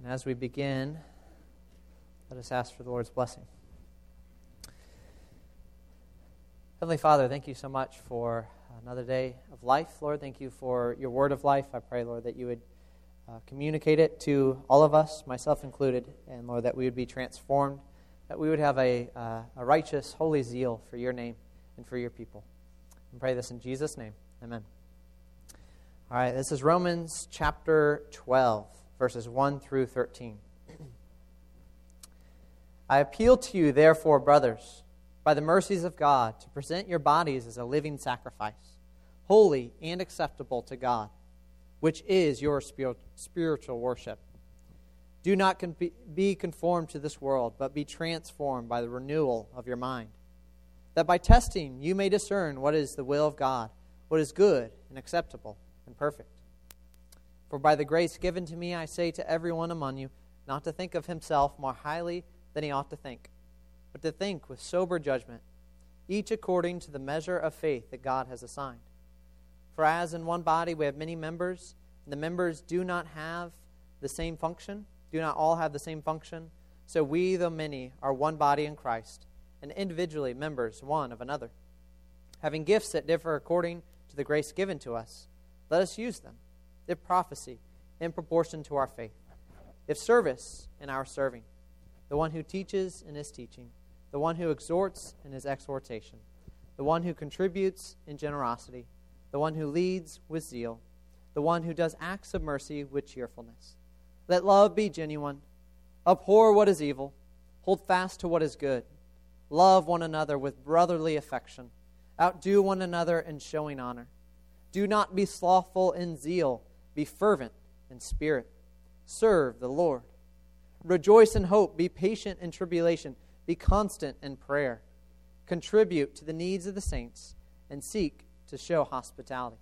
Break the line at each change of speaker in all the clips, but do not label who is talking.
And as we begin, let us ask for the Lord's blessing. Heavenly Father, thank you so much for another day of life. Lord, thank you for your word of life. I pray, Lord, that you would communicate it to all of us, myself included, and Lord, that we would be transformed, that we would have a righteous, holy zeal for your name and for your people. I pray this in Jesus' name. Amen. All right, this is Romans chapter 12, verses 1 through 13. I appeal to you, therefore, brothers, by the mercies of God, to present your bodies as a living sacrifice, holy and acceptable to God, which is your spiritual worship. Do not be conformed to this world, but be transformed by the renewal of your mind, that by testing you may discern what is the will of God, what is good and acceptable and perfect. For by the grace given to me, I say to everyone among you, not to think of himself more highly than he ought to think, but to think with sober judgment, each according to the measure of faith that God has assigned. For as in one body we have many members, and the members do not all have the same function, so we, though many, are one body in Christ, and individually members one of another. Having gifts that differ according to the grace given to us, let us use them. If prophecy, in proportion to our faith. If service, in our serving. The one who teaches, in his teaching. The one who exhorts, in his exhortation. The one who contributes, in generosity. The one who leads, with zeal. The one who does acts of mercy, with cheerfulness. Let love be genuine. Abhor what is evil. Hold fast to what is good. Love one another with brotherly affection. Outdo one another in showing honor. Do not be slothful in zeal. Be fervent in spirit. Serve the Lord. Rejoice in hope. Be patient in tribulation. Be constant in prayer. Contribute to the needs of the saints and seek to show hospitality.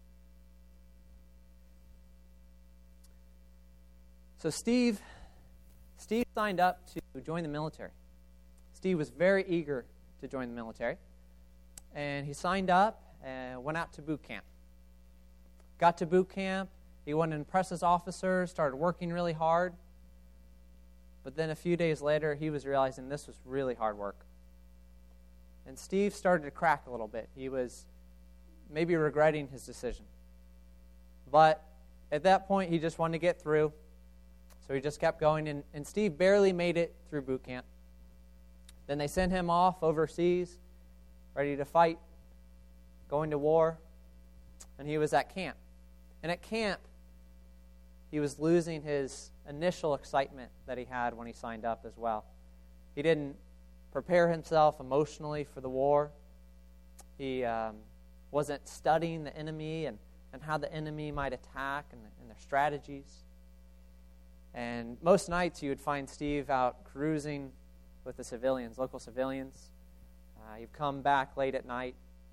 So Steve signed up to join the military. Steve was very eager to join the military. And he signed up and went out to boot camp. Got to boot camp. He wanted to impress his officers, started working really hard. But then a few days later, he was realizing this was really hard work. And Steve started to crack a little bit. He was maybe regretting his decision. But at that point, he just wanted to get through. So he just kept going. And Steve barely made it through boot camp. Then they sent him off overseas, ready to fight, going to war. And he was at camp. And at camp, he was losing his initial excitement that he had when he signed up as well. He didn't prepare himself emotionally for the war. He wasn't studying the enemy and how the enemy might attack and their strategies. And most nights you would find Steve out cruising with the civilians, local civilians. He'd come back late at night.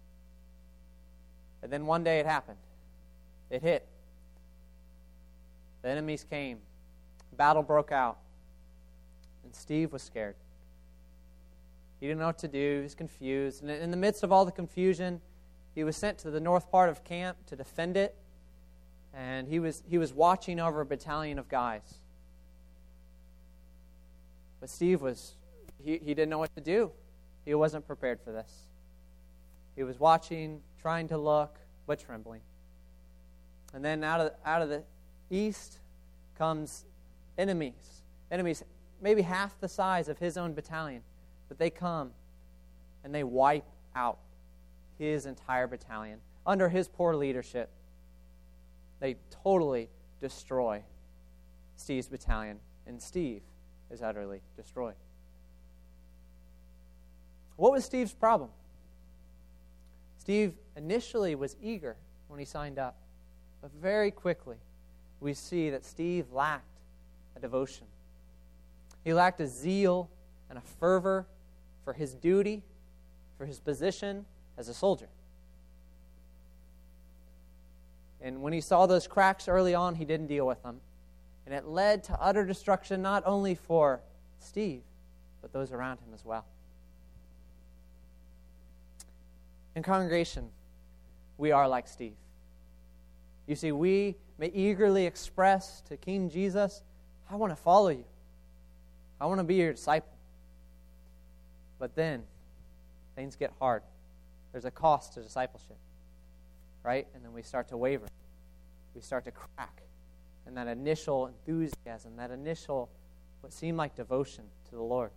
And then one day it happened. It hit. The enemies came. Battle broke out. And Steve was scared. He didn't know what to do. He was confused. And in the midst of all the confusion, he was sent to the north part of camp to defend it. And he was watching over a battalion of guys. But Steve he didn't know what to do. He wasn't prepared for this. He was watching, trying to look, but trembling. And then out of the east comes enemies maybe half the size of his own battalion, but they come and they wipe out his entire battalion under his poor leadership. They totally destroy Steve's battalion, and Steve is utterly destroyed. What was Steve's problem? Steve initially was eager when he signed up. But very quickly, we see that Steve lacked a devotion. He lacked a zeal and a fervor for his duty, for his position as a soldier. And when he saw those cracks early on, he didn't deal with them. And it led to utter destruction not only for Steve, but those around him as well. In congregation, we are like Steve. You see, we may eagerly express to King Jesus I want to follow you. I want to be your disciple. But then, things get hard. There's a cost to discipleship, right? And then we start to waver. We start to crack. And that initial enthusiasm, that initial, what seemed like devotion to the Lord.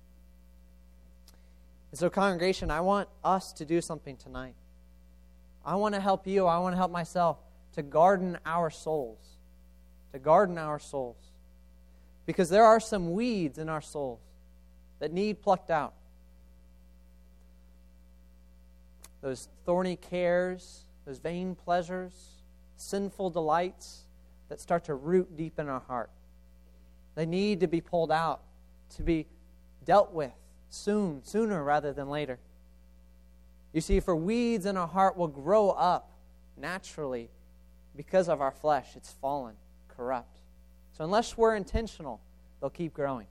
And so, congregation, I want us to do something tonight. I want to help you. I want to help myself to garden our souls. To garden our souls. Because there are some weeds in our souls that need plucked out. Those thorny cares, those vain pleasures, sinful delights that start to root deep in our heart. They need to be pulled out, to be dealt with sooner rather than later. You see, for weeds in our heart will grow up naturally because of our flesh. It's fallen, corrupt. So unless we're intentional, they'll keep growing.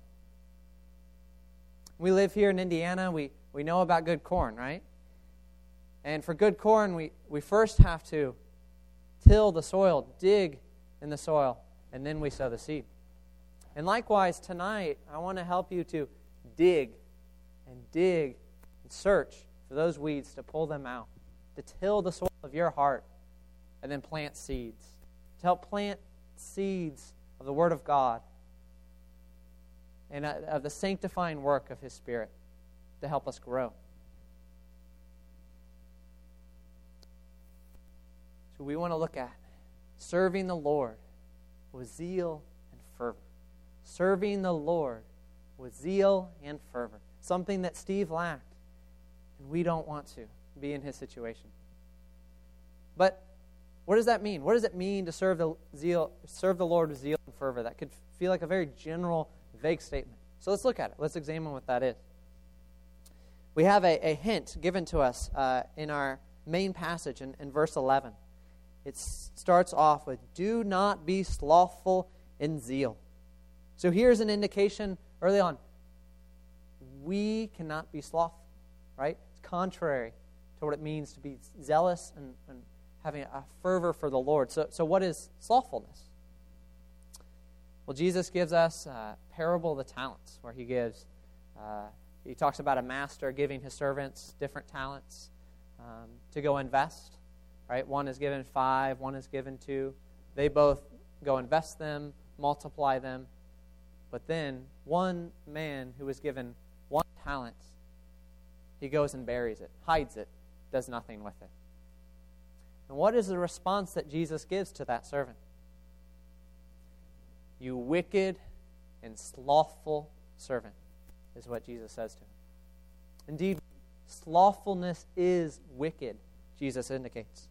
We live here in Indiana. We know about good corn, right? And for good corn, we first have to till the soil, dig in the soil, and then we sow the seed. And likewise, tonight, I want to help you to dig and search for those weeds, to pull them out, to till the soil of your heart, and then plant seeds. To help plant seeds of the Word of God and of the sanctifying work of His Spirit to help us grow. So we want to look at serving the Lord with zeal and fervor. Serving the Lord with zeal and fervor. Something that Steve lacked, and we don't want to be in his situation. But what does that mean? What does it mean to serve the Lord with zeal and fervor? That could feel like a very general, vague statement. So let's look at it. Let's examine what that is. We have a hint given to us in our main passage in verse 11. It starts off with, "Do not be slothful in zeal." So here's an indication early on. We cannot be slothful, right? It's contrary to what it means to be zealous and having a fervor for the Lord. So what is slothfulness? Well, Jesus gives us a parable of the talents, where he talks about a master giving his servants different talents to go invest, right? One is given 5, one is given 2. They both go invest them, multiply them. But then one man who was given 1 talent, he goes and buries it, hides it, does nothing with it. And what is the response that Jesus gives to that servant? "You wicked and slothful servant," is what Jesus says to him. Indeed, slothfulness is wicked, Jesus indicates.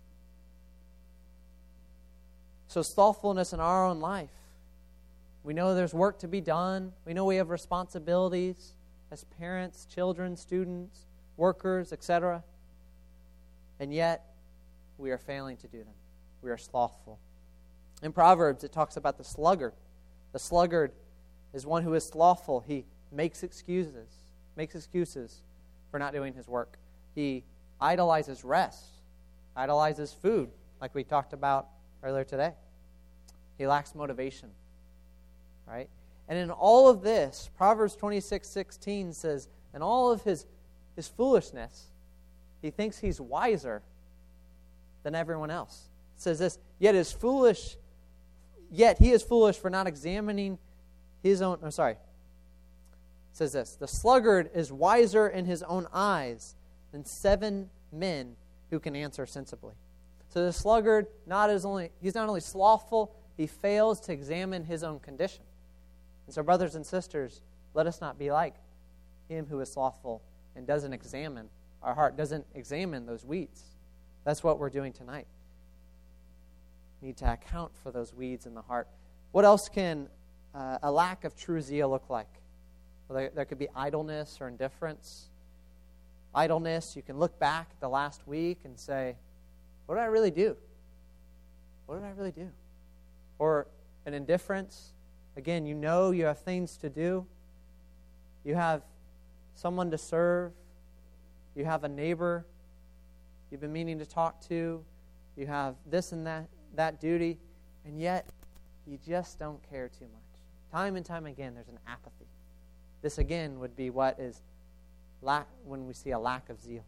So slothfulness in our own life. We know there's work to be done. We know we have responsibilities as parents, children, students, workers, etc. And yet, we are failing to do them. We are slothful. In Proverbs, it talks about the sluggard. The sluggard is one who is slothful. He makes excuses for not doing his work. He idolizes rest, idolizes food, like we talked about earlier today. He lacks motivation, right? And in all of this, Proverbs 26:16 says, in all of his foolishness, he thinks he's wiser than everyone else. It says this, yet he is foolish for not examining his own, it says this, the sluggard is wiser in his own eyes than 7 men who can answer sensibly. So the sluggard, he's not only slothful, he fails to examine his own condition. And so, brothers and sisters, let us not be like him who is slothful and doesn't examine our heart, doesn't examine those weeds. That's what we're doing tonight. We need to account for those weeds in the heart. What else can a lack of true zeal look like? Well, there could be idleness or indifference. Idleness, you can look back at the last week and say, what did I really do? What did I really do? Or an indifference. Again, you know you have things to do. You have someone to serve. You have a neighbor you've been meaning to talk to. You have this and that duty. And yet, you just don't care too much. Time and time again, there's an apathy. This again would be what is lack when we see a lack of zeal.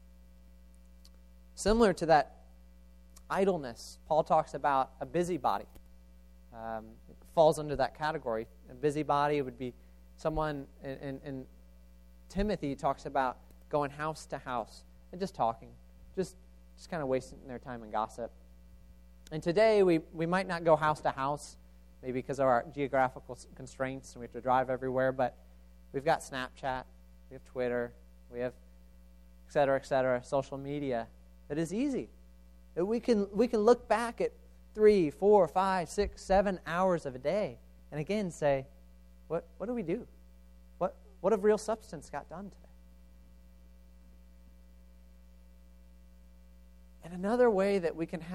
Similar to that idleness, Paul talks about a busybody. It falls under that category. A busybody would be someone, and Timothy talks about going house to house and just talking, just kind of wasting their time in gossip. And today, we might not go house to house, maybe because of our geographical constraints, and we have to drive everywhere, but we've got Snapchat, we have Twitter, we have et cetera, social media, that is easy. That we can look back at 3, 4, 5, 6, 7 hours of a day, and again say, what do we do? What of real substance got done today? And another way that we can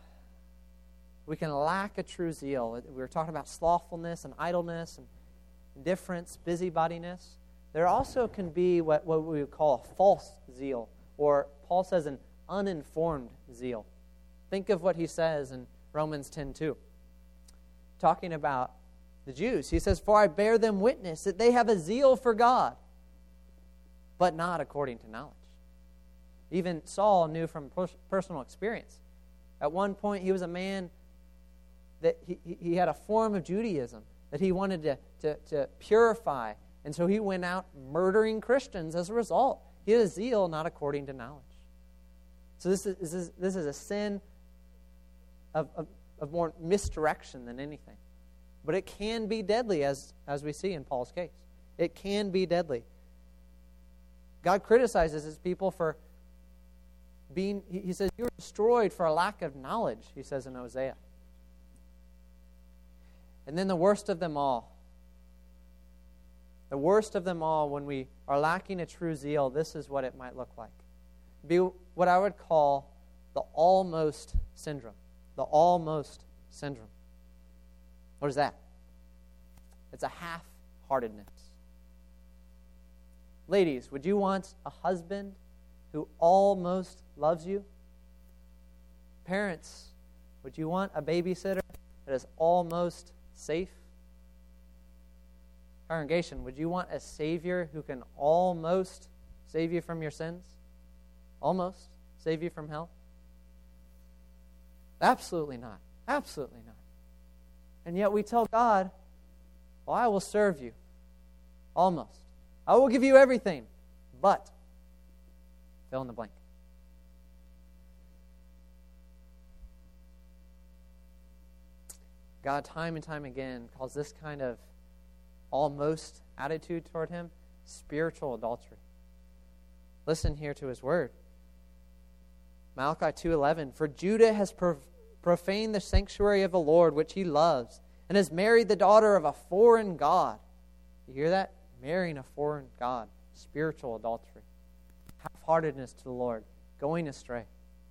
lack a true zeal. We were talking about slothfulness and idleness and indifference, busybodiness. There also can be what we would call a false zeal, or Paul says an uninformed zeal. Think of what he says in Romans 10:2. Talking about the Jews, he says, "For I bear them witness that they have a zeal for God, but not according to knowledge." Even Saul knew from personal experience. At one point, he was a man that he had a form of Judaism that he wanted to purify. And so he went out murdering Christians as a result. He had a zeal not according to knowledge. So this is a sin of more misdirection than anything. But it can be deadly, as we see in Paul's case. It can be deadly. God criticizes his people for being, he says, "You were destroyed for a lack of knowledge," he says in Hosea. And then the worst of them all. The worst of them all, when we are lacking a true zeal, this is what it might look like. Be what I would call the almost syndrome. The almost syndrome. What is that? It's a half-heartedness. Ladies, would you want a husband who almost loves you? Parents, would you want a babysitter that is almost safe? Congregation, would you want a Savior who can almost save you from your sins? Almost save you from hell? Absolutely not. Absolutely not. And yet we tell God, "Well, I will serve you." Almost. I will give you everything, but fill in the blank. God, time and time again, calls this kind of almost attitude toward him spiritual adultery. Listen here to his word. Malachi 2:11, "For Judah has profaned the sanctuary of the Lord, which he loves, and has married the daughter of a foreign god." You hear that? Marrying a foreign god. Spiritual adultery. Half-heartedness to the Lord. Going astray.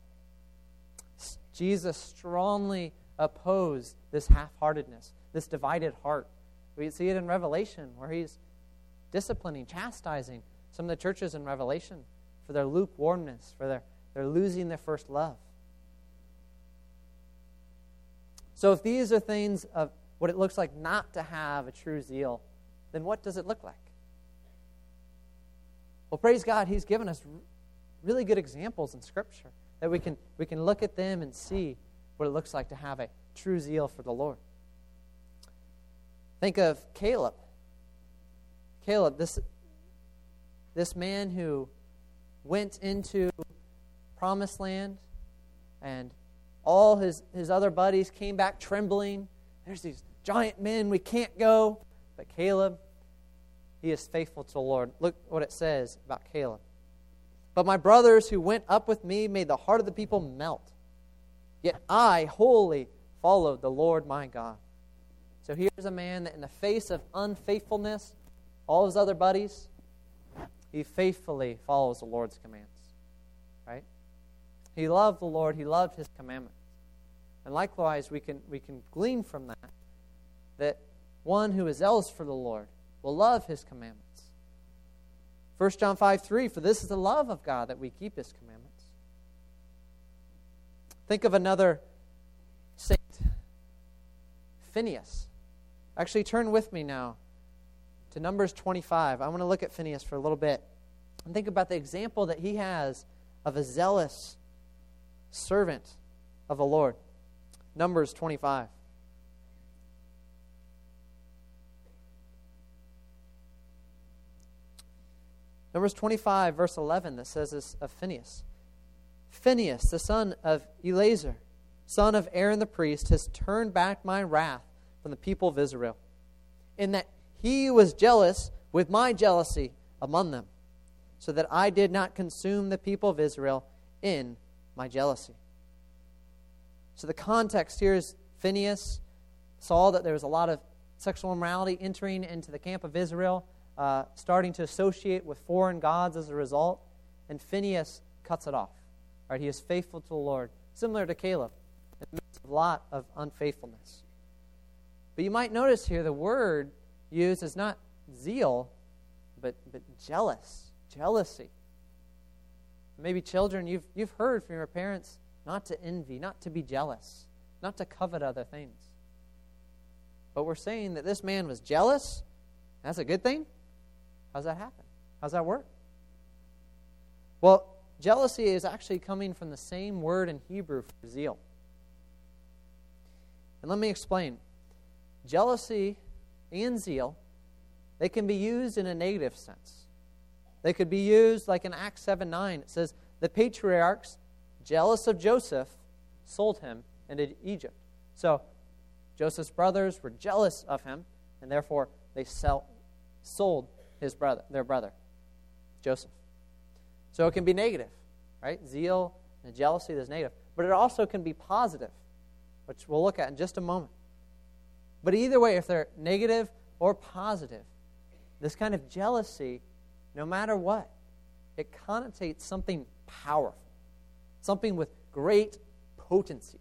Jesus strongly opposed this half-heartedness, this divided heart. We see it in Revelation, where he's disciplining, chastising some of the churches in Revelation for their lukewarmness, for their losing their first love. So if these are things of what it looks like not to have a true zeal, then what does it look like? Well, praise God, he's given us really good examples in Scripture that we can look at them and see what it looks like to have a true zeal for the Lord. Think of Caleb. Caleb, this man who went into Promised Land, and all his other buddies came back trembling. There's these giant men, we can't go. But Caleb, he is faithful to the Lord. Look what it says about Caleb. "But my brothers who went up with me made the heart of the people melt. Yet I wholly followed the Lord my God." So here's a man that in the face of unfaithfulness, all his other buddies, he faithfully follows the Lord's commands. Right? He loved the Lord. He loved his commandments. And likewise, we can glean from that one who is zealous for the Lord will love his commandments. 1 John 5:3, "For this is the love of God, that we keep his commandments." Think of another saint, Phineas. Actually, turn with me now to Numbers 25. I want to look at Phinehas for a little bit and think about the example that he has of a zealous servant of the Lord. Numbers 25. Numbers 25, verse 11, that says this of Phinehas. Phinehas, the son of Eleazar, son of Aaron the priest, has turned back my wrath from the people of Israel, in that he was jealous with my jealousy among them, so that I did not consume the people of Israel in my jealousy. So the context here is Phinehas saw that there was a lot of sexual immorality entering into the camp of Israel, starting to associate with foreign gods as a result, and Phinehas cuts it off. Right? He is faithful to the Lord, similar to Caleb, in the midst of a lot of unfaithfulness. But you might notice here the word used is not zeal, but jealousy. Maybe children, you've heard from your parents not to envy, not to be jealous, not to covet other things. But we're saying that this man was jealous. That's a good thing? How's that happen? How's that work? Well, jealousy is actually coming from the same word in Hebrew for zeal. And let me explain. Jealousy and zeal, they can be used in a negative sense. They could be used like in Acts 7:9. It says, the patriarchs, jealous of Joseph, sold him into Egypt. So Joseph's brothers were jealous of him, and therefore they sold their brother, Joseph. So it can be negative, right? Zeal and jealousy is negative. But it also can be positive, which we'll look at in just a moment. But either way, if they're negative or positive, this kind of jealousy, no matter what, it connotates something powerful, something with great potency.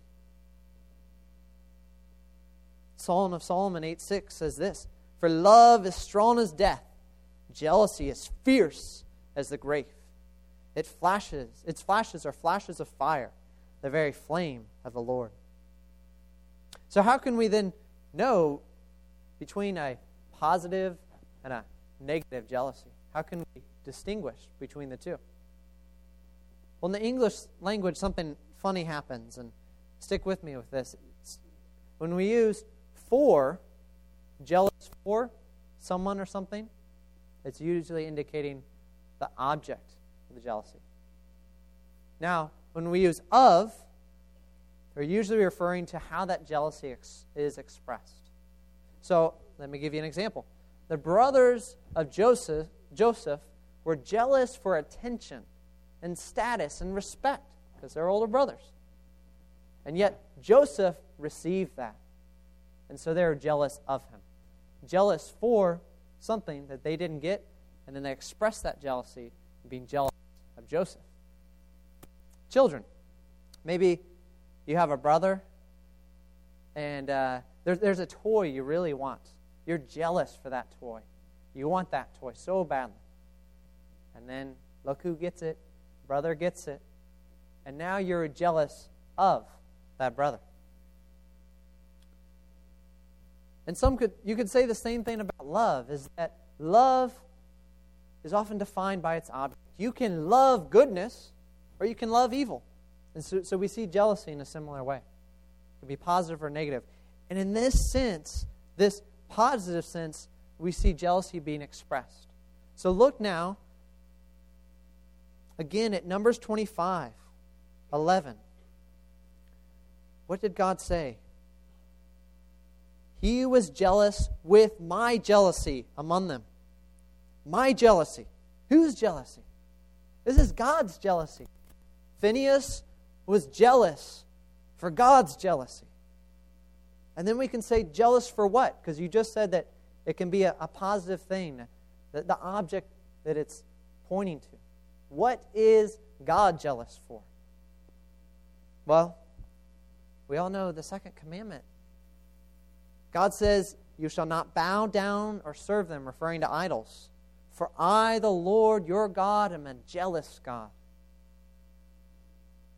Psalm of Solomon 8:6 says this, for love is strong as death, jealousy is fierce as the grave. Its flashes are flashes of fire, the very flame of the Lord. So how can we then know between a positive and a negative jealousy? How can we distinguish between the two? Well, in the English language, something funny happens, and stick with me with this. When we use for, jealous for someone or something, it's usually indicating the object of the jealousy. Now, when we use of, we're usually referring to how that jealousy is expressed. So, let me give you an example. The brothers of Joseph were jealous for attention and status and respect because they're older brothers. And yet, Joseph received that. And so they were jealous of him. Jealous for something that they didn't get, and then they expressed that jealousy being jealous of Joseph. Children, maybe you have a brother, and there's a toy you really want. You're jealous for that toy. You want that toy so badly. And then look who gets it. Brother gets it. And now you're jealous of that brother. And you could say the same thing about love, is that love is often defined by its object. You can love goodness, or you can love evil. And so we see jealousy in a similar way. It can be positive or negative. And in this sense, this positive sense, we see jealousy being expressed. So look now, again, at Numbers 25:11. What did God say? He was jealous with my jealousy among them. My jealousy. Whose jealousy? This is God's jealousy. Phinehas was jealous for God's jealousy. And then we can say jealous for what? Because you just said that it can be a positive thing, the object that it's pointing to. What is God jealous for? Well, we all know the second commandment. God says, you shall not bow down or serve them, referring to idols. For I, the Lord your God, am a jealous God.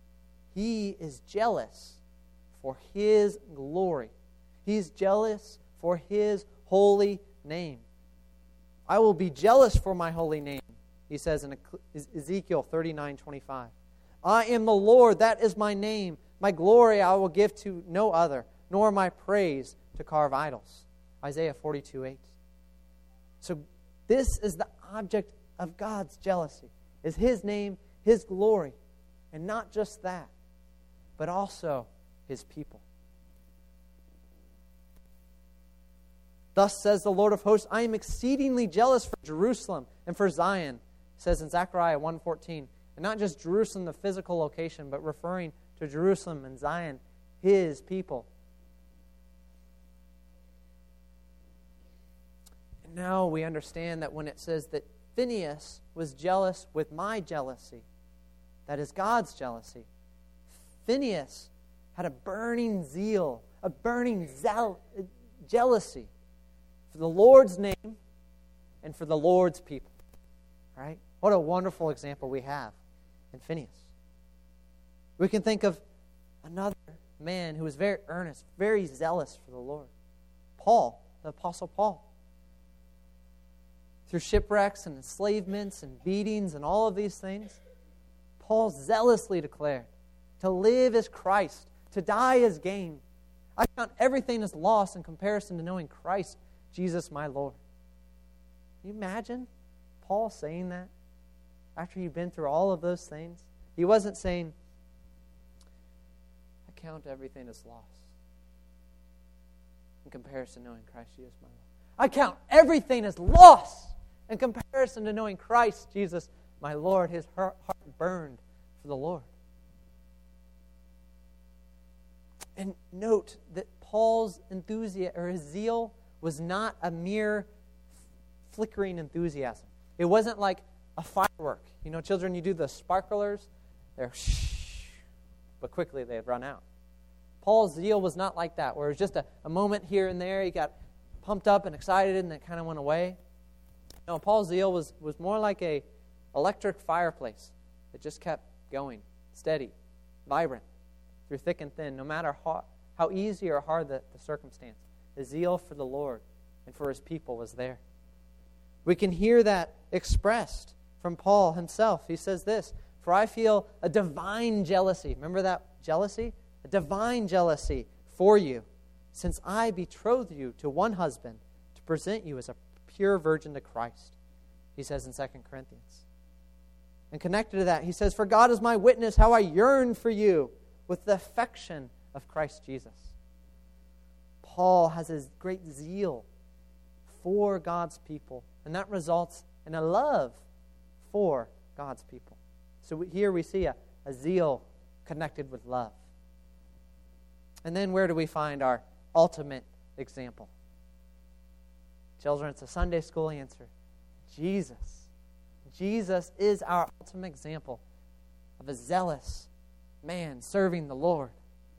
He is jealous for His glory. He's jealous for His holy name. I will be jealous for my holy name, he says in Ezekiel 39:25. I am the Lord, that is my name. My glory I will give to no other, nor my praise to carve idols. Isaiah 42:8. So this is the object of God's jealousy, is His name, His glory. And not just that, but also His people. Thus says the Lord of hosts, I am exceedingly jealous for Jerusalem and for Zion, it says in Zechariah 1:14. And not just Jerusalem, the physical location, but referring to Jerusalem and Zion, His people. And now we understand that when it says that Phinehas was jealous with my jealousy, that is God's jealousy. Phinehas had a burning zeal, a burning jealousy for the Lord's name and for the Lord's people. Right? What a wonderful example we have in Phinehas. We can think of another man who was very earnest, very zealous for the Lord. Paul, the Apostle Paul. Through shipwrecks and enslavements and beatings and all of these things, Paul zealously declared, to live as Christ, to die as gain. I count everything as loss in comparison to knowing Christ, Jesus my Lord. Can you imagine Paul saying that after he'd been through all of those things? He wasn't saying, I count everything as loss in comparison to knowing Christ Jesus my Lord. I count everything as loss in comparison to knowing Christ Jesus my Lord. His heart burned for the Lord. And note that Paul's enthusiasm or his zeal was not a mere flickering enthusiasm. It wasn't like a firework. You know, children, you do the sparklers, they're shh, but quickly they run out. Paul's zeal was not like that, where it was just a moment here and there. He got pumped up and excited and it kind of went away. No, Paul's zeal was more like a electric fireplace that just kept going, steady, vibrant, through thick and thin, no matter how easy or hard the circumstance. The zeal for the Lord and for His people was there. We can hear that expressed from Paul himself. He says this, for I feel a divine jealousy. Remember that jealousy? A divine jealousy for you, since I betrothed you to one husband to present you as a pure virgin to Christ, he says in 2 Corinthians. And connected to that, he says, for God is my witness how I yearn for you with the affection of Christ Jesus. Paul has his great zeal for God's people, and that results in a love for God's people. So here we see a zeal connected with love. And then where do we find our ultimate example? Children, it's a Sunday school answer. Jesus. Jesus is our ultimate example of a zealous man serving the Lord.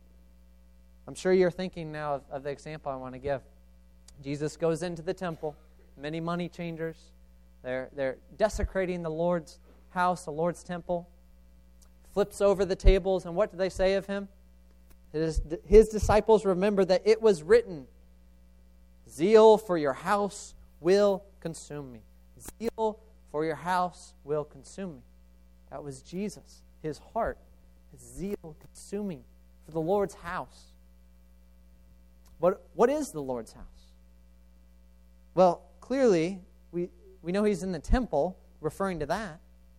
I'm sure you're thinking now of the example I want to give. Jesus goes into the temple, many money changers. They're desecrating the Lord's house, the Lord's temple. Flips over the tables, and what do they say of him? His disciples remember that it was written, zeal for your house will consume me. Zeal for your house will consume me. That was Jesus, his heart, his zeal consuming for the Lord's house. What is the Lord's house? Well, clearly, we know he's in the temple, referring to that.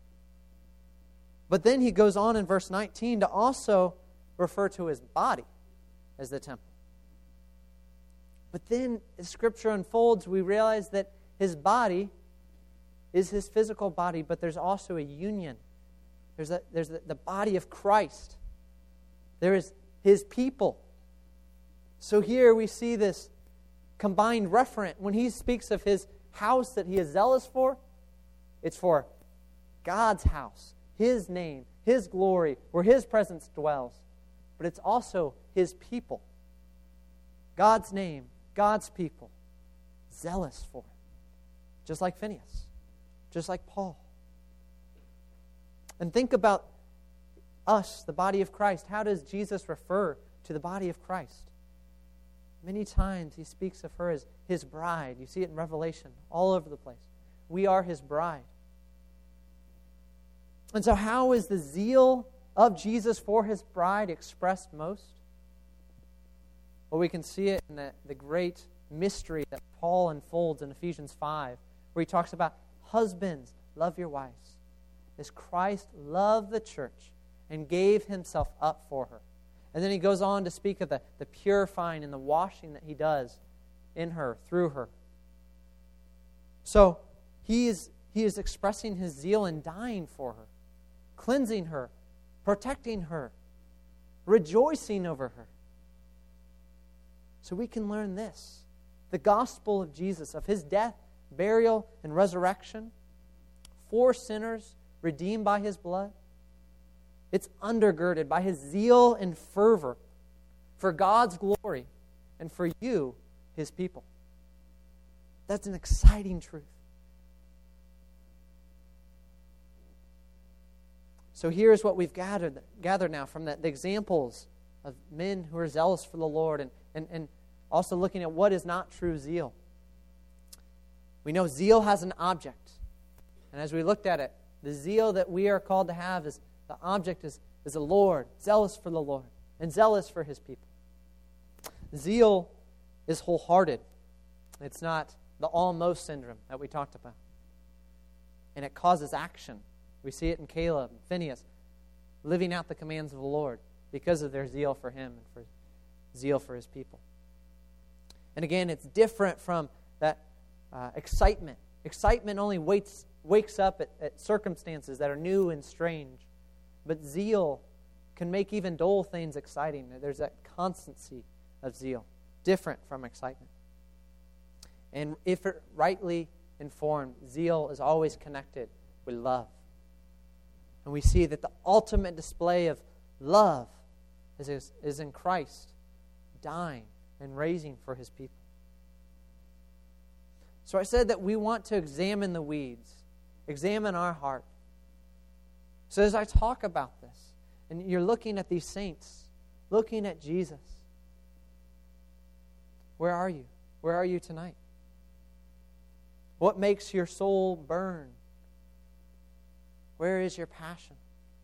But then he goes on in verse 19 to also refer to his body as the temple. But then, as Scripture unfolds, we realize that his body is his physical body, but there's also a union. There's the body of Christ. There is his people. So here we see this combined referent. When he speaks of his house that he is zealous for, it's for God's house, his name, his glory, where his presence dwells. But it's also his people. God's name, God's people, zealous for it. Just like Phinehas, just like Paul. And think about us, the body of Christ. How does Jesus refer to the body of Christ? Many times he speaks of her as his bride. You see it in Revelation all over the place. We are his bride. And so how is the zeal of Jesus for his bride expressed most? Well, we can see it in the great mystery that Paul unfolds in Ephesians 5, where he talks about husbands, love your wives, as Christ loved the church and gave himself up for her. And then he goes on to speak of the purifying and the washing that he does in her, through her. So he is expressing his zeal in dying for her, cleansing her, protecting her, rejoicing over her. So we can learn this. The gospel of Jesus, of his death, burial, and resurrection, for sinners redeemed by his blood, it's undergirded by his zeal and fervor for God's glory and for you, his people. That's an exciting truth. So here's what we've gathered now from the examples of men who are zealous for the Lord and also looking at what is not true zeal. We know zeal has an object. And as we looked at it, the zeal that we are called to have is the object is the Lord, zealous for the Lord, and zealous for his people. Zeal is wholehearted. It's not the almost syndrome that we talked about. And it causes action. We see it in Caleb and Phinehas living out the commands of the Lord because of their zeal for him and for zeal for his people. And again, it's different from that excitement. Excitement only wakes up at circumstances that are new and strange. But zeal can make even dull things exciting. There's that constancy of zeal, different from excitement. And if it rightly informed, zeal is always connected with love. And we see that the ultimate display of love is in Christ dying and raising for his people. So I said that we want to examine the weeds, examine our heart. So as I talk about this, and you're looking at these saints, looking at Jesus, where are you? Where are you tonight? What makes your soul burn? Where is your passion?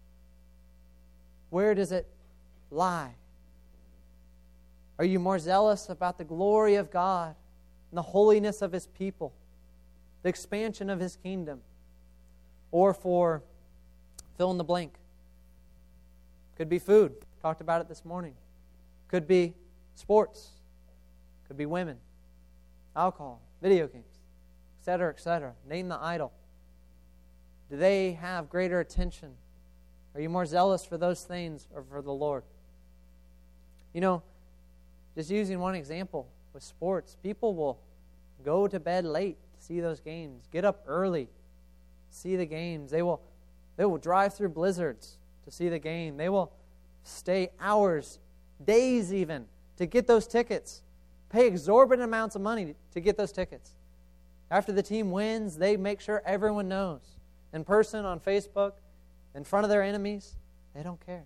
Where does it lie? Are you more zealous about the glory of God and the holiness of his people, the expansion of his kingdom, or for fill in the blank? Could be food. Talked about it this morning. Could be sports. Could be women, alcohol, video games, etc., etc. Name the idol. Do they have greater attention? Are you more zealous for those things or for the Lord? You know, just using one example with sports, people will go to bed late to see those games, get up early, see the games. They will drive through blizzards to see the game. They will stay hours, days even, to get those tickets, pay exorbitant amounts of money to get those tickets. After the team wins, they make sure everyone knows. In person, on Facebook, in front of their enemies, they don't care.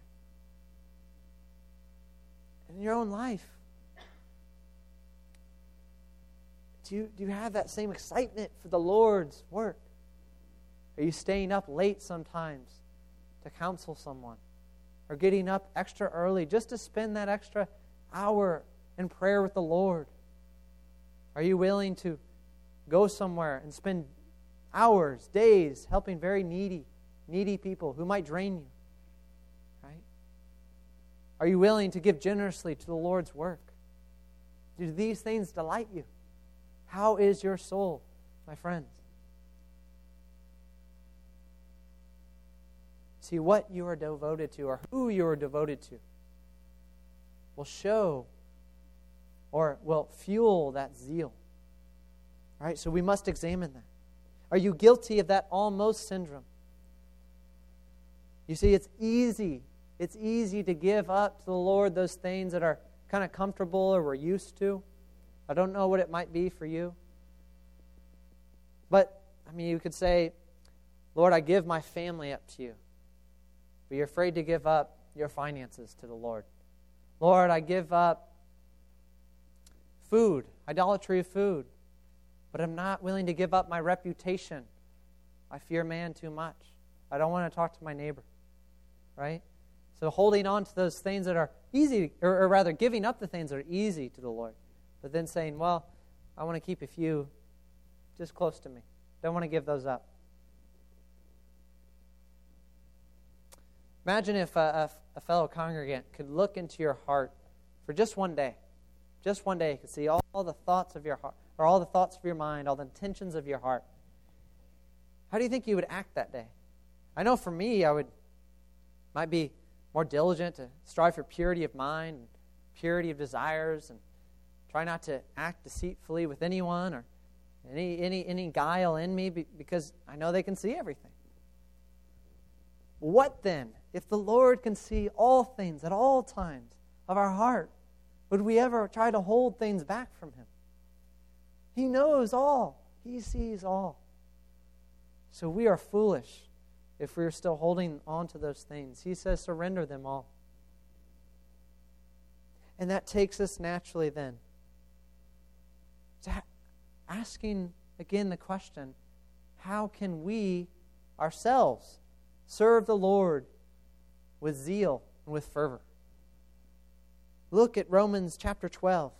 In your own life, do you have that same excitement for the Lord's work? Are you staying up late sometimes to counsel someone? Or getting up extra early just to spend that extra hour in prayer with the Lord? Are you willing to go somewhere and spend hours, days, helping very needy people who might drain you? Right? Are you willing to give generously to the Lord's work? Do these things delight you? How is your soul, my friends? See, what you are devoted to or who you are devoted to will show or will fuel that zeal. All right, so we must examine that. Are you guilty of that almost syndrome? You see, it's easy to give up to the Lord those things that are kind of comfortable or we're used to. I don't know what it might be for you. But, I mean, you could say, Lord, I give my family up to you. But you're afraid to give up your finances to the Lord. Lord, I give up food, idolatry of food. But I'm not willing to give up my reputation. I fear man too much. I don't want to talk to my neighbor, right? So holding on to those things that are easy, or rather giving up the things that are easy to the Lord, but then saying, well, I want to keep a few just close to me. Don't want to give those up. Imagine if a fellow congregant could look into your heart for just one day. Just one day, could see all the thoughts of your heart, or all the thoughts of your mind, all the intentions of your heart. How do you think you would act that day? I know for me, might be more diligent to strive for purity of mind, and purity of desires, and try not to act deceitfully with anyone or any guile in me, because I know they can see everything. What then, if the Lord can see all things at all times of our heart? Would we ever try to hold things back from Him? He knows all. He sees all. So we are foolish if we're still holding on to those things. He says, surrender them all. And that takes us naturally then to asking again the question, how can we ourselves serve the Lord with zeal and with fervor? Look at Romans chapter 12.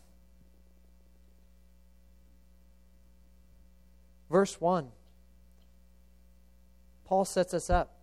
Verse 1. Paul sets us up.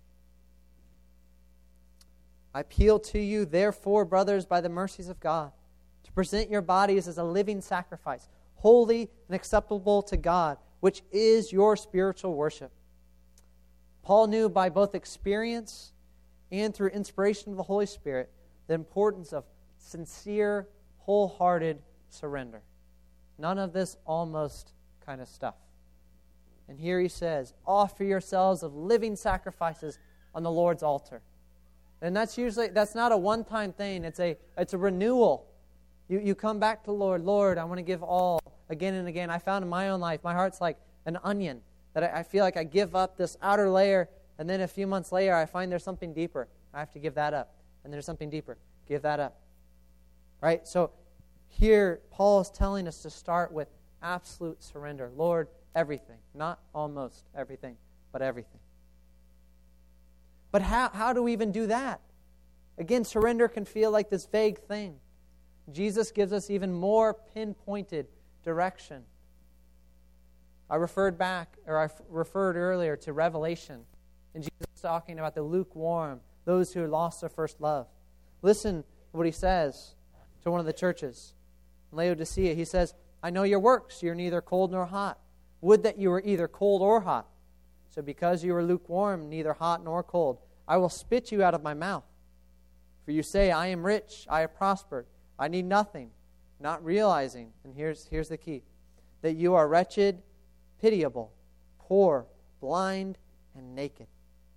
I appeal to you, therefore, brothers, by the mercies of God, to present your bodies as a living sacrifice, holy and acceptable to God, which is your spiritual worship. Paul knew by both experience and through inspiration of the Holy Spirit the importance of sincere, wholehearted surrender. None of this almost kind of stuff. And here he says, offer yourselves of living sacrifices on the Lord's altar. And that's not a one-time thing. It's a renewal. You come back to the Lord. Lord, I want to give all again and again. I found in my own life, my heart's like an onion, that I feel like I give up this outer layer, and then a few months later I find there's something deeper. I have to give that up. And there's something deeper. Give that up. Right? So here Paul is telling us to start with absolute surrender. Lord, everything. Not almost everything, but everything. But how do we even do that? Again, surrender can feel like this vague thing. Jesus gives us even more pinpointed direction. I referred earlier to Revelation, and Jesus was talking about the lukewarm, those who lost their first love. Listen to what he says to one of the churches in Laodicea. He says, I know your works. You're neither cold nor hot. Would that you were either cold or hot. So because you are lukewarm, neither hot nor cold, I will spit you out of my mouth. For you say, I am rich, I have prospered, I need nothing, not realizing, and here's the key, that you are wretched, pitiable, poor, blind, and naked.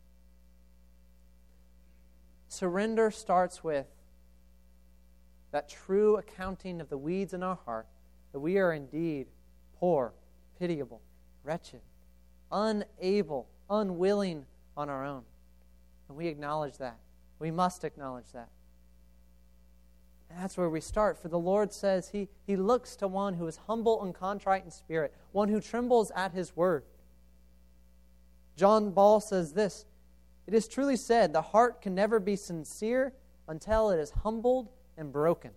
Surrender starts with that true accounting of the weeds in our heart, that we are indeed poor, pitiable, wretched, unable, unwilling on our own. And we acknowledge that. We must acknowledge that. And that's where we start. For the Lord says He looks to one who is humble and contrite in spirit, one who trembles at His word. John Ball says this, it is truly said, the heart can never be sincere until it is humbled and broken.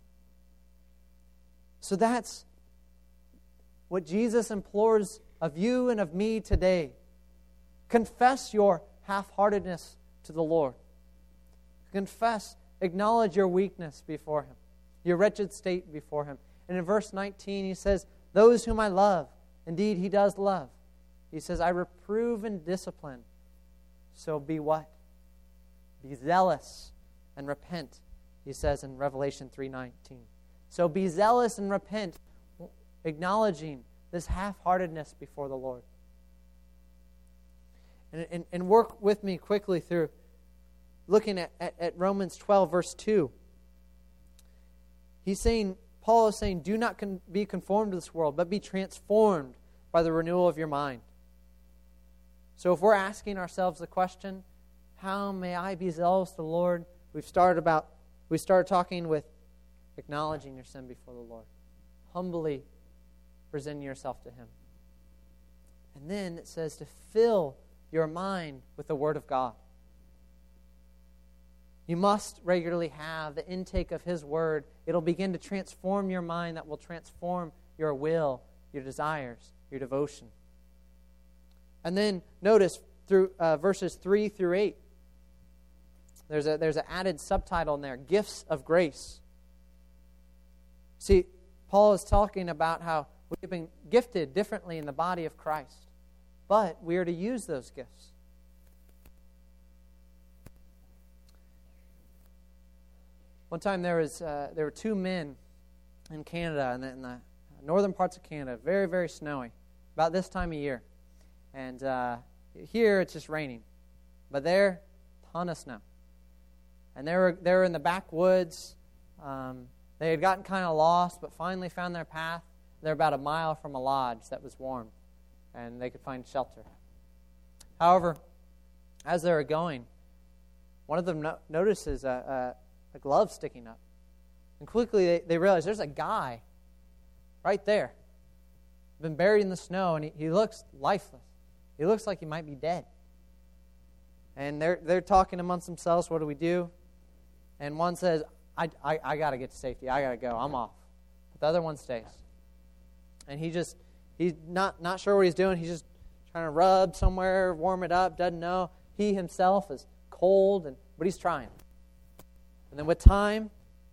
So that's what Jesus implores of you and of me today. Confess your half-heartedness to the Lord. Confess, acknowledge your weakness before Him, your wretched state before Him. And in verse 19 he says, those whom I love, indeed He does love. He says, I reprove and discipline. So be what? Be zealous and repent, he says in Revelation 3:19. So be zealous and repent, acknowledging this half-heartedness before the Lord. And work with me quickly through looking at Romans 12, verse 2. Paul is saying, do not be conformed to this world, but be transformed by the renewal of your mind. So if we're asking ourselves the question, how may I be zealous to the Lord? We started talking with acknowledging your sin before the Lord. humbly present yourself to Him. And then it says to fill your mind with the Word of God. You must regularly have the intake of His Word. It'll begin to transform your mind. That will transform your will, your desires, your devotion. And then notice through verses 3 through 8, there's an added subtitle in there, Gifts of Grace. See, Paul is talking about how we've been gifted differently in the body of Christ, but we are to use those gifts. One time there were two men in Canada, in the northern parts of Canada, very, very snowy, about this time of year. And here it's just raining, but there, ton of snow. And they were in the backwoods. They had gotten kind of lost, but finally found their path. They're about a mile from a lodge that was warm, and they could find shelter. However, as they were going, one of them notices a glove sticking up. And quickly they realize there's a guy right there, been buried in the snow, and he looks lifeless. He looks like he might be dead. And they're talking amongst themselves, what do we do? And one says, I got to get to safety. I got to go. I'm off. But the other one stays. And he's not sure what he's doing. He's just trying to rub somewhere, warm it up, doesn't know. He himself is cold, but he's trying. And then with time,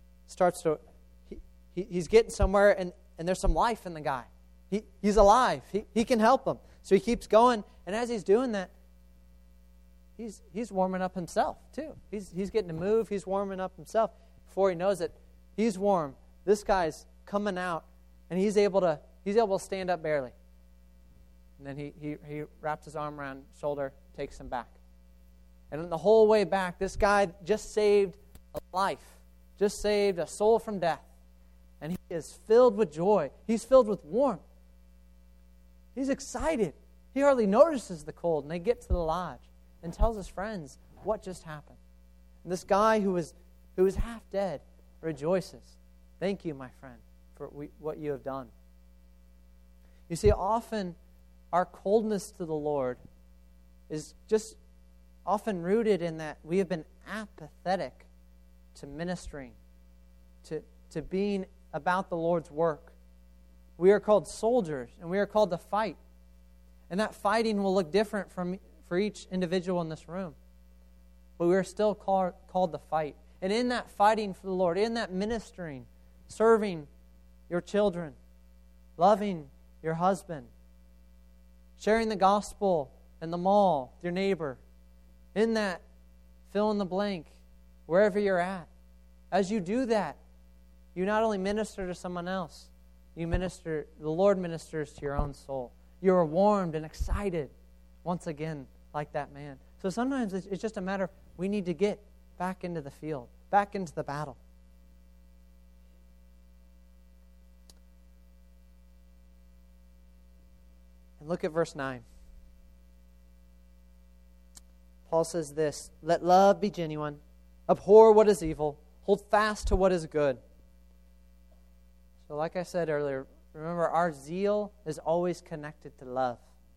he's getting somewhere, and there's some life in the guy. He's alive. He can help him. So he keeps going, and as he's doing that, he's warming up himself too. He's getting to move. He's warming up himself. Before he knows it, he's warm. This guy's coming out, and he's able to stand up barely. And then he wraps his arm around his shoulder, takes him back. And the whole way back, this guy just saved a life, just saved a soul from death. And he is filled with joy. He's filled with warmth. He's excited. He hardly notices the cold. And they get to the lodge and tells his friends what just happened. And this guy who was half dead rejoices. Thank you, my friend, for what you have done. You see, often our coldness to the Lord is just often rooted in that we have been apathetic to ministering, to being about the Lord's work. We are called soldiers, and we are called to fight. And that fighting will look different for each individual in this room. But we are still called to fight. And in that fighting for the Lord, in that ministering, serving your children, loving your husband, sharing the gospel in the mall with your neighbor, in that fill in the blank, wherever you're at. As you do that, you not only minister to someone else, the Lord ministers to your own soul. You are warmed and excited once again like that man. So sometimes it's just a matter of we need to get back into the field, back into the battle. And look at verse 9. Paul says this, "Let love be genuine, abhor what is evil, hold fast to what is good." So like I said earlier, remember our zeal is always connected to love.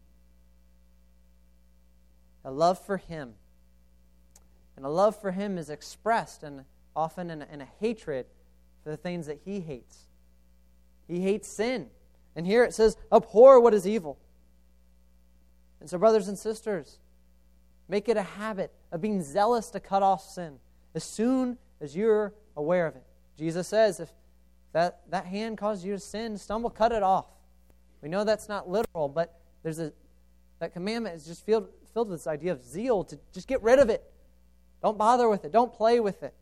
A love for Him. And a love for Him is expressed often in a hatred for the things that He hates. He hates sin. And here it says, abhor what is evil. And so brothers and sisters, make it a habit of being zealous to cut off sin as soon as you're aware of it. Jesus says, if that hand causes you to sin, stumble, cut it off. We know that's not literal, but that commandment is just filled with this idea of zeal to just get rid of it. Don't bother with it. Don't play with it.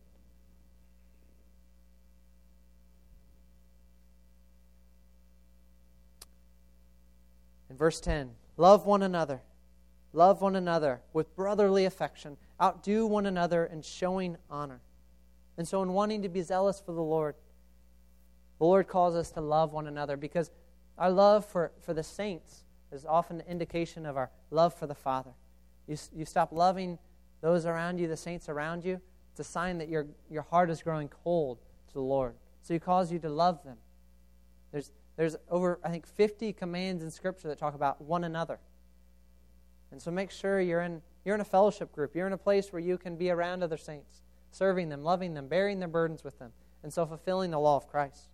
In verse 10, love one another. Love one another with brotherly affection. Outdo one another in showing honor. And so in wanting to be zealous for the Lord calls us to love one another because our love for the saints is often an indication of our love for the Father. You stop loving those around you, the saints around you, it's a sign that your heart is growing cold to the Lord. So He calls you to love them. There's over, I think, 50 commands in Scripture that talk about one another. And so make sure you're in a fellowship group. You're in a place where you can be around other saints, serving them, loving them, bearing their burdens with them, and so fulfilling the law of Christ.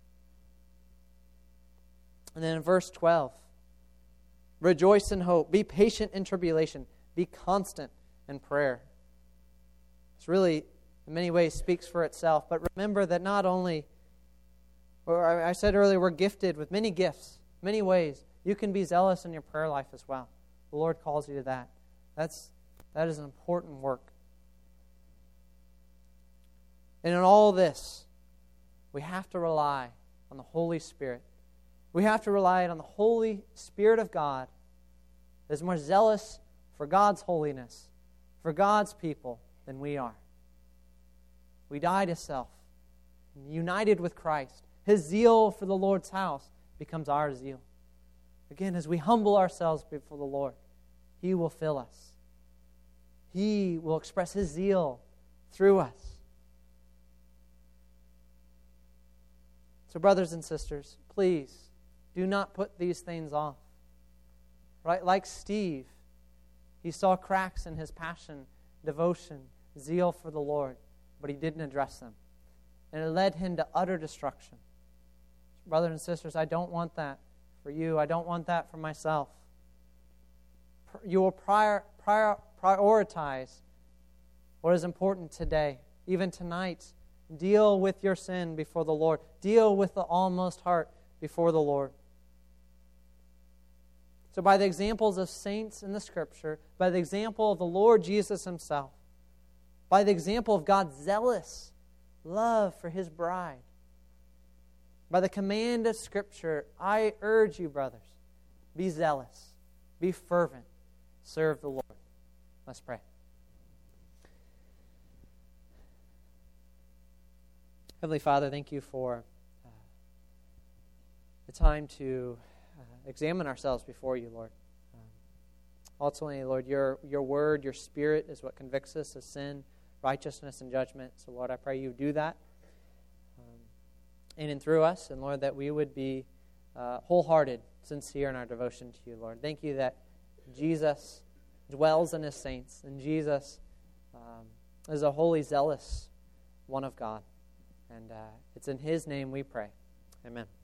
And then in verse 12, rejoice in hope, be patient in tribulation, be constant in prayer. It's really, in many ways, speaks for itself. But remember that not only, or I said earlier, we're gifted with many gifts, many ways. You can be zealous in your prayer life as well. The Lord calls you to that. That is an important work. And in all this, we have to rely on the Holy Spirit. We have to rely on the Holy Spirit of God that is more zealous for God's holiness, for God's people, than we are. We die to self, united with Christ. His zeal for the Lord's house becomes our zeal. Again, as we humble ourselves before the Lord, He will fill us. He will express His zeal through us. So, brothers and sisters, please do not put these things off. Right? Like Steve, he saw cracks in his passion, devotion, zeal for the Lord, but he didn't address them. And it led him to utter destruction. Brothers and sisters, I don't want that for you. I don't want that for myself. You will prioritize what is important today, even tonight. Deal with your sin before the Lord. Deal with the almost heart before the Lord. So by the examples of saints in the Scripture, by the example of the Lord Jesus Himself, by the example of God's zealous love for His bride, by the command of Scripture, I urge you, brothers, be zealous, be fervent, serve the Lord. Let's pray. Heavenly Father, thank you for the time to examine ourselves before you, Lord. Ultimately, Lord, your word, your Spirit is what convicts us of sin, righteousness, and judgment. So, Lord, I pray you do that in and through us, and, Lord, that we would be wholehearted, sincere in our devotion to you, Lord. Thank you that Jesus dwells in His saints, and Jesus is a holy, zealous one of God. And it's in His name we pray. Amen.